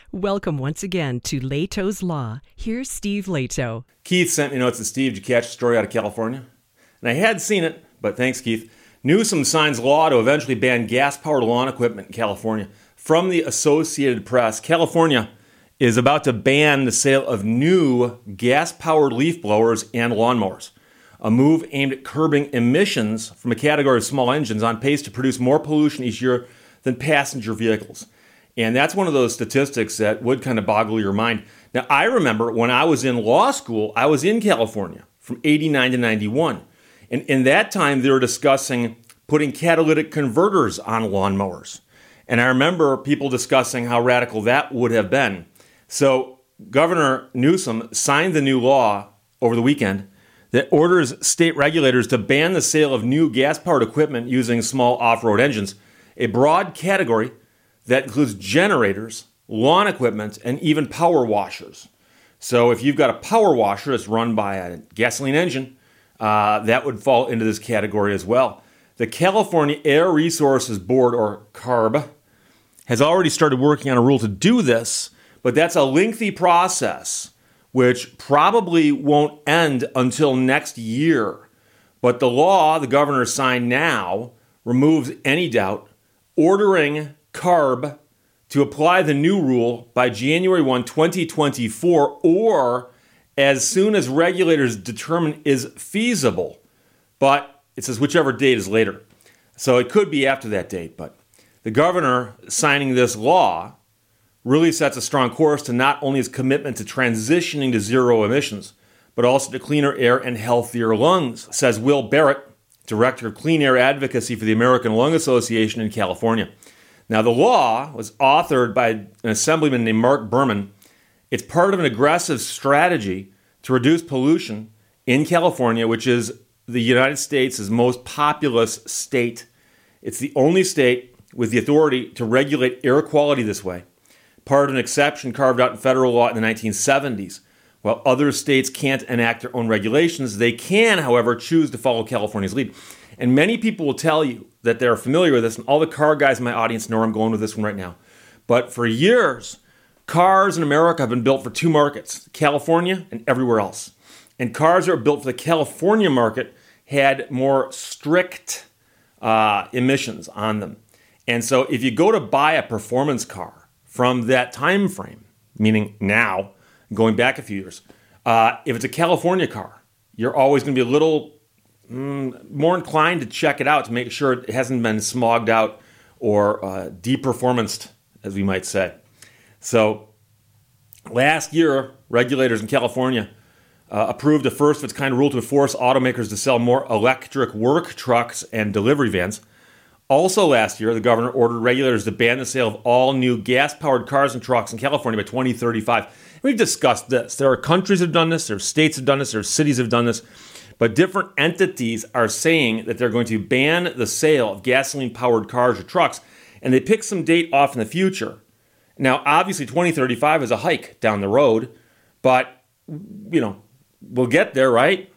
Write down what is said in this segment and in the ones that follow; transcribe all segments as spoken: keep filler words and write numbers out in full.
Welcome once again to Lehto's Law. Here's Steve Lehto. Keith sent me notes to Steve. Did you catch the story out of California? And I had seen it, but thanks, Keith. Newsom signs law to eventually ban gas-powered lawn equipment in California. From the Associated Press, California is about to ban the sale of new gas-powered leaf blowers and lawnmowers, a move aimed at curbing emissions from a category of small engines on pace to produce more pollution each year than passenger vehicles. And that's one of those statistics that would kind of boggle your mind. Now, I remember when I was in law school, I was in California from eighty-nine to ninety-one. And in that time, they were discussing putting catalytic converters on lawnmowers. And I remember people discussing how radical that would have been. So Governor Newsom signed the new law over the weekend that orders state regulators to ban the sale of new gas-powered equipment using small off-road engines, a broad category that includes generators, lawn equipment, and even power washers. So if you've got a power washer that's run by a gasoline engine, uh, that would fall into this category as well. The California Air Resources Board, or CARB, has already started working on a rule to do this, but that's a lengthy process, which probably won't end until next year. But the law the governor signed now removes any doubt, ordering CARB to apply the new rule by January first, twenty twenty-four, or as soon as regulators determine is feasible. But it says whichever date is later. So it could be after that date. But the governor signing this law really sets a strong course to not only his commitment to transitioning to zero emissions, but also to cleaner air and healthier lungs, says Will Barrett, Director of Clean Air Advocacy for the American Lung Association in California. Now, the law was authored by an assemblyman named Mark Berman. It's part of an aggressive strategy to reduce pollution in California, which is the United States' most populous state. It's the only state with the authority to regulate air quality this way, part of an exception carved out in federal law in the nineteen seventies. While other states can't enact their own regulations, they can, however, choose to follow California's lead. And many people will tell you that they're familiar with this, and all the car guys in my audience know where I'm going with this one right now. But for years, cars in America have been built for two markets, California and everywhere else. And cars that were built for the California market had more strict uh, emissions on them. And so if you go to buy a performance car from that time frame, meaning now, going back a few years, uh, if it's a California car, you're always going to be a little mm, more inclined to check it out to make sure it hasn't been smogged out or uh, deperformanced, as we might say. So last year, regulators in California uh, approved a first-of-its-kind rule to force automakers to sell more electric work trucks and delivery vans. Also last year, the governor ordered regulators to ban the sale of all new gas-powered cars and trucks in California by twenty thirty-five. We've discussed this. There are countries that have done this, there are states that have done this, there are cities that have done this, but different entities are saying that they're going to ban the sale of gasoline-powered cars or trucks, and they pick some date off in the future. Now, obviously, twenty thirty-five is a hike down the road, but, you know, we'll get there, right?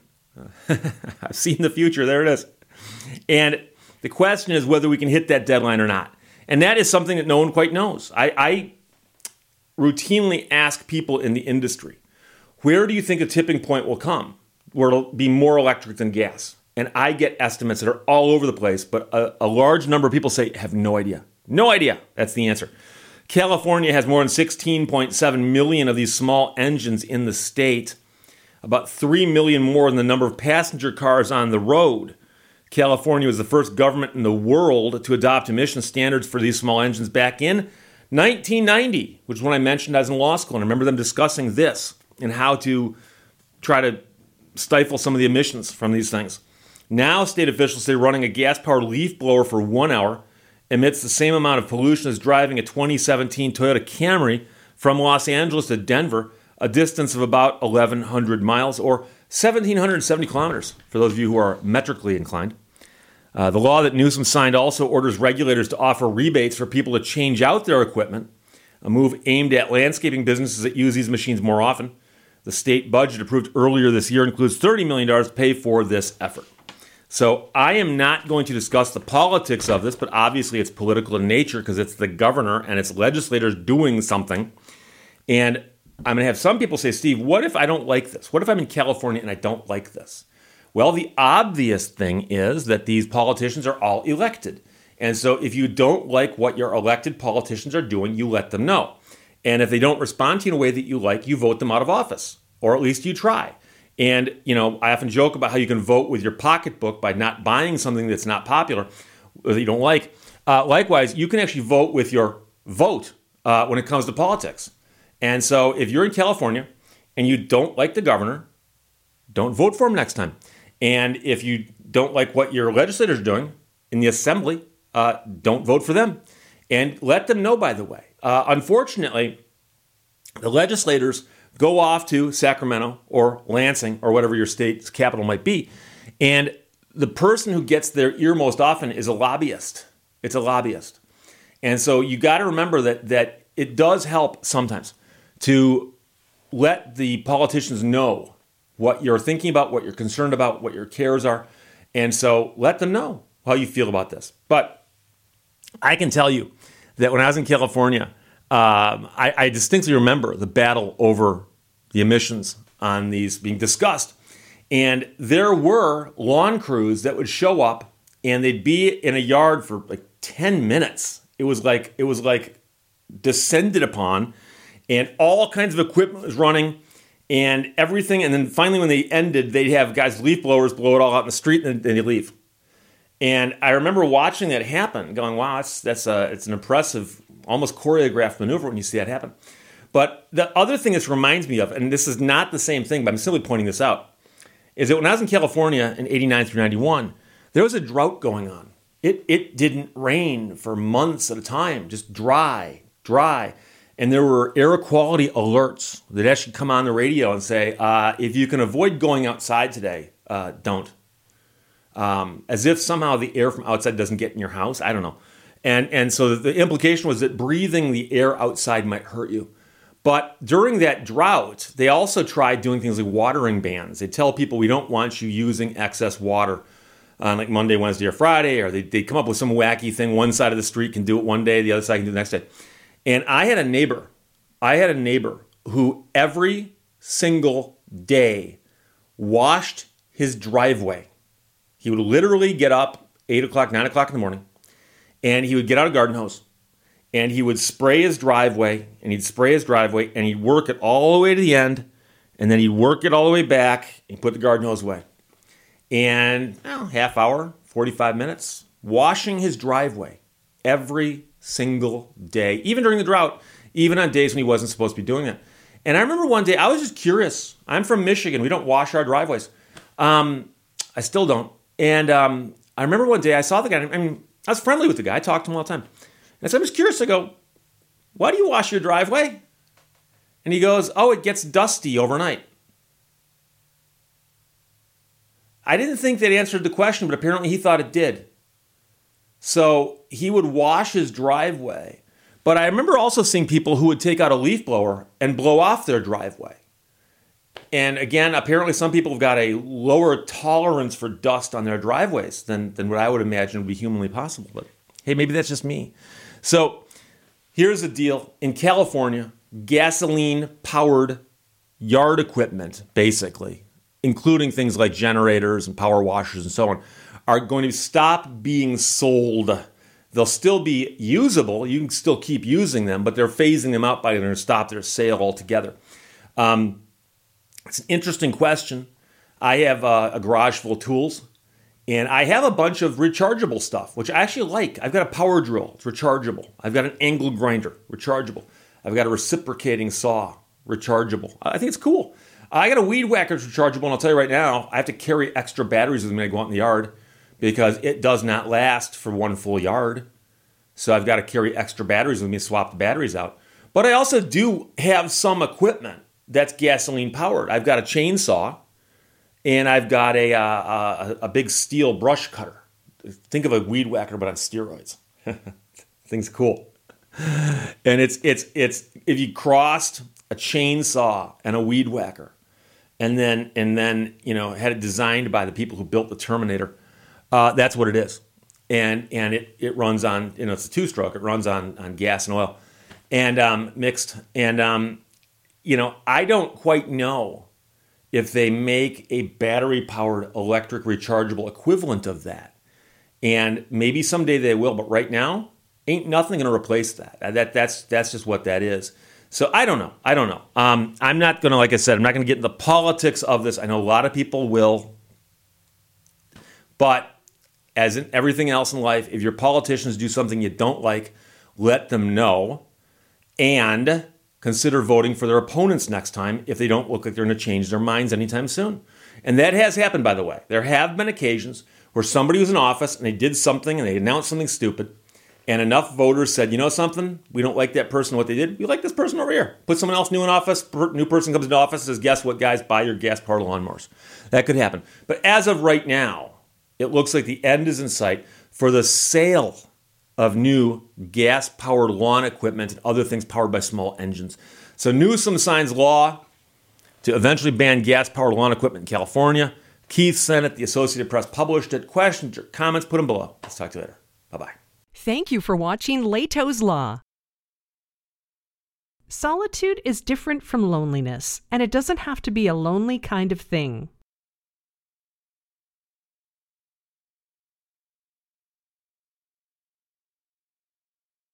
I've seen the future. There it is. And the question is whether we can hit that deadline or not. And that is something that no one quite knows. I, I routinely ask people in the industry, where do you think a tipping point will come where it'll be more electric than gas? And I get estimates that are all over the place, but a, a large number of people say, have no idea. No idea. That's the answer. California has more than sixteen point seven million of these small engines in the state, about three million more than the number of passenger cars on the road. California was the first government in the world to adopt emission standards for these small engines back in nineteen ninety, which is when I mentioned I was in law school. And I remember them discussing this and how to try to stifle some of the emissions from these things. Now, state officials say running a gas-powered leaf blower for one hour emits the same amount of pollution as driving a twenty seventeen Toyota Camry from Los Angeles to Denver, a distance of about eleven hundred miles or one thousand seven hundred seventy kilometers, for those of you who are metrically inclined. Uh, the law that Newsom signed also orders regulators to offer rebates for people to change out their equipment, a move aimed at landscaping businesses that use these machines more often. The state budget approved earlier this year includes thirty million dollars to pay for this effort. So I am not going to discuss the politics of this, but obviously it's political in nature because it's the governor and its legislators doing something. And I'm going to have some people say, Steve, what if I don't like this? What if I'm in California and I don't like this? Well, the obvious thing is that these politicians are all elected. And so if you don't like what your elected politicians are doing, you let them know. And if they don't respond to you in a way that you like, you vote them out of office, or at least you try. And, you know, I often joke about how you can vote with your pocketbook by not buying something that's not popular, that you don't like. Uh, likewise, you can actually vote with your vote uh, when it comes to politics. And so if you're in California and you don't like the governor, don't vote for him next time. And if you don't like what your legislators are doing in the assembly, uh, don't vote for them. And let them know, by the way. Uh, unfortunately, the legislators go off to Sacramento or Lansing or whatever your state's capital might be. And the person who gets their ear most often is a lobbyist. It's a lobbyist. And so you got to remember that that it does help sometimes to let the politicians know what you're thinking about, what you're concerned about, what your cares are. And so let them know how you feel about this. But I can tell you that when I was in California, um, I, I distinctly remember the battle over the emissions on these being discussed. And there were lawn crews that would show up and they'd be in a yard for like ten minutes. It was like it was like descended upon, and all kinds of equipment was running and everything. And then finally when they ended, they'd have guys leaf blowers blow it all out in the street and then they'd leave. And I remember watching that happen, going, wow, that's, that's a, it's an impressive, almost choreographed maneuver when you see that happen. But the other thing this reminds me of, and this is not the same thing, but I'm simply pointing this out, is that when I was in California in eighty-nine through ninety-one, there was a drought going on. It it didn't rain for months at a time, just dry, dry. And there were air quality alerts that actually come on the radio and say, uh, if you can avoid going outside today, uh, don't. Um, as if somehow the air from outside doesn't get in your house. I don't know. And and so the implication was that breathing the air outside might hurt you. But during that drought, they also tried doing things like watering bans. They tell people we don't want you using excess water on like Monday, Wednesday, or Friday, or they they come up with some wacky thing. One side of the street can do it one day, the other side can do it the next day. And I had a neighbor, I had a neighbor who every single day washed his driveway. He would literally get up eight o'clock, nine o'clock in the morning, and he would get out a garden hose, and he would spray his driveway, and he'd spray his driveway, and he'd work it all the way to the end, and then he'd work it all the way back, and put the garden hose away. And well, half hour, forty-five minutes, washing his driveway every single day, even during the drought, even on days when he wasn't supposed to be doing that. And I remember one day, I was just curious. I'm from Michigan. We don't wash our driveways. Um, I still don't. And um, I remember one day I saw the guy. I mean, I was friendly with the guy. I talked to him all the time. And so I'm just curious. I go, why do you wash your driveway? And he goes, oh, it gets dusty overnight. I didn't think that answered the question, but apparently he thought it did. So he would wash his driveway. But I remember also seeing people who would take out a leaf blower and blow off their driveway. And again, apparently some people have got a lower tolerance for dust on their driveways than, than what I would imagine would be humanly possible. But hey, maybe that's just me. So here's the deal. In California, gasoline-powered yard equipment, basically, including things like generators and power washers and so on, are going to stop being sold. They'll still be usable. You can still keep using them, but they're phasing them out by going to stop their sale altogether. Um, it's an interesting question. I have a, a garage full of tools, and I have a bunch of rechargeable stuff, which I actually like. I've got a power drill. It's rechargeable. I've got an angle grinder, rechargeable. I've got a reciprocating saw, rechargeable. I think it's cool. I got a weed whacker that's rechargeable, and I'll tell you right now, I have to carry extra batteries with me when I go out in the yard because it does not last for one full yard. So I've got to carry extra batteries with me to swap the batteries out. But I also do have some equipment that's gasoline powered. I've got a chainsaw, and I've got a, uh, a, a big steel brush cutter. Think of a weed whacker, but on steroids. Thing's cool. And it's it's it's if you crossed a chainsaw and a weed whacker, and then and then you know had it designed by the people who built the Terminator, uh, that's what it is. And and it, it runs on, you know, it's a two-stroke. It runs on, on gas and oil and um, mixed. And um, you know, I don't quite know if they make a battery-powered electric rechargeable equivalent of that. And maybe someday they will, but right now, ain't nothing going to replace that. That that's that's just what that is. So I don't know. I don't know. Um, I'm not going to, like I said, I'm not going to get into the politics of this. I know a lot of people will. But as in everything else in life, if your politicians do something you don't like, let them know. And consider voting for their opponents next time if they don't look like they're going to change their minds anytime soon. And that has happened, by the way. There have been occasions where somebody was in office and they did something and they announced something stupid, and enough voters said, you know something? We don't like that person, what they did. We like this person over here. Put someone else new in office. New person comes into office and says, guess what, guys? Buy your gas-powered lawnmowers. That could happen. But as of right now, it looks like the end is in sight for the sale of new gas-powered lawn equipment and other things powered by small engines. So Newsom signs law to eventually ban gas-powered lawn equipment in California. Keith sent it. The Associated Press published it. Questions or comments, put them below. Let's talk to you later. Bye-bye. Thank you for watching Lehto's Law. Solitude is different from loneliness, and it doesn't have to be a lonely kind of thing.